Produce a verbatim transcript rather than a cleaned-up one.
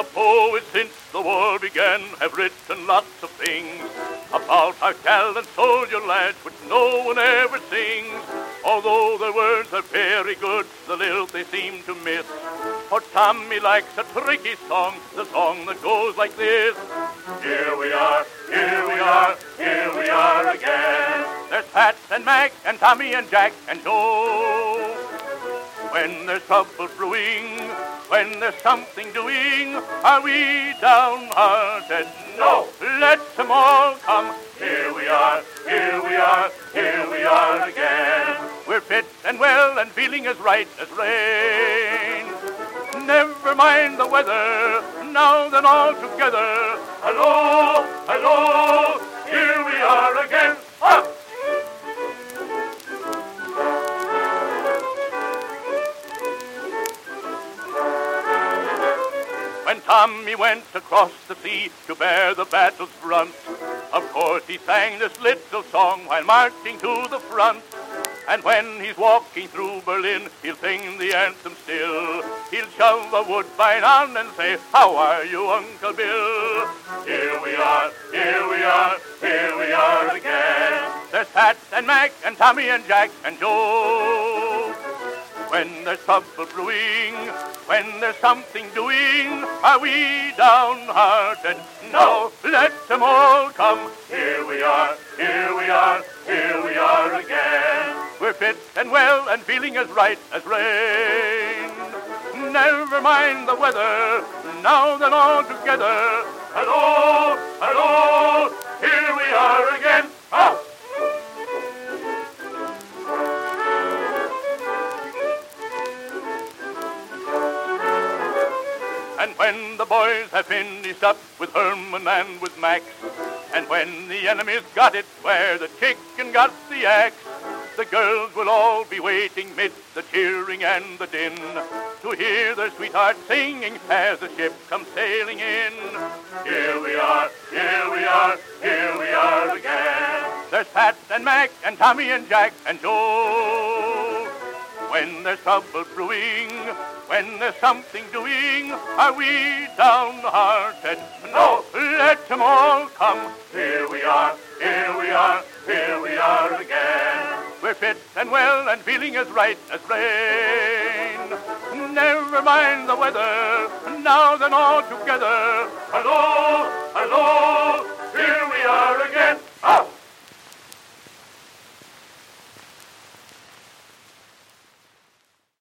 poets since the war began have written lots of things about our gallant soldier lads which no one ever sings. Although their words are very good, the lilt they seem to miss. For Tommy likes a tricky song, the song that goes like this. Here we are, here we are, here we are again. There's Pat and Mac and Tommy and Jack and Joe. When there's trouble brewing, when there's something doing, are we downhearted? No, let them all come. Here we are, here we are, here we are again. We're fit and well and feeling as right as rain. Never mind the weather, now then all together. Hello, hello, here we are again. Ah! When Tommy went across the sea to bear the battle's front, of course he sang this little song while marching to the front. And when he's walking through Berlin, he'll sing the anthem still. He'll shove a woodbine on and say, how are you, Uncle Bill? Here we are, here we are, here we are again. There's Pat and Mac and Tommy and Jack and Joe. When there's trouble brewing, when there's something doing, are we downhearted? No, let them all come. Here we are, here we are, here we are again. We're fit and well and feeling as right as rain. Never mind the weather, now then all together. Hello, hello, here we are again. Ah! And when the boys have finished up with Herman and with Max, and when the enemy's got it where the chicken got the axe, the girls will all be waiting mid the cheering and the din to hear their sweethearts singing as the ship comes sailing in. Here we are, here we are, here we are again. There's Pat and Mac and Tommy and Jack and Joe. When there's trouble brewing, when there's something doing, are we downhearted? No, let them all come. Here we are, here we are, here we are again. We're fit and well and feeling as right as rain. Never mind the weather, now then all together. Hello, hello.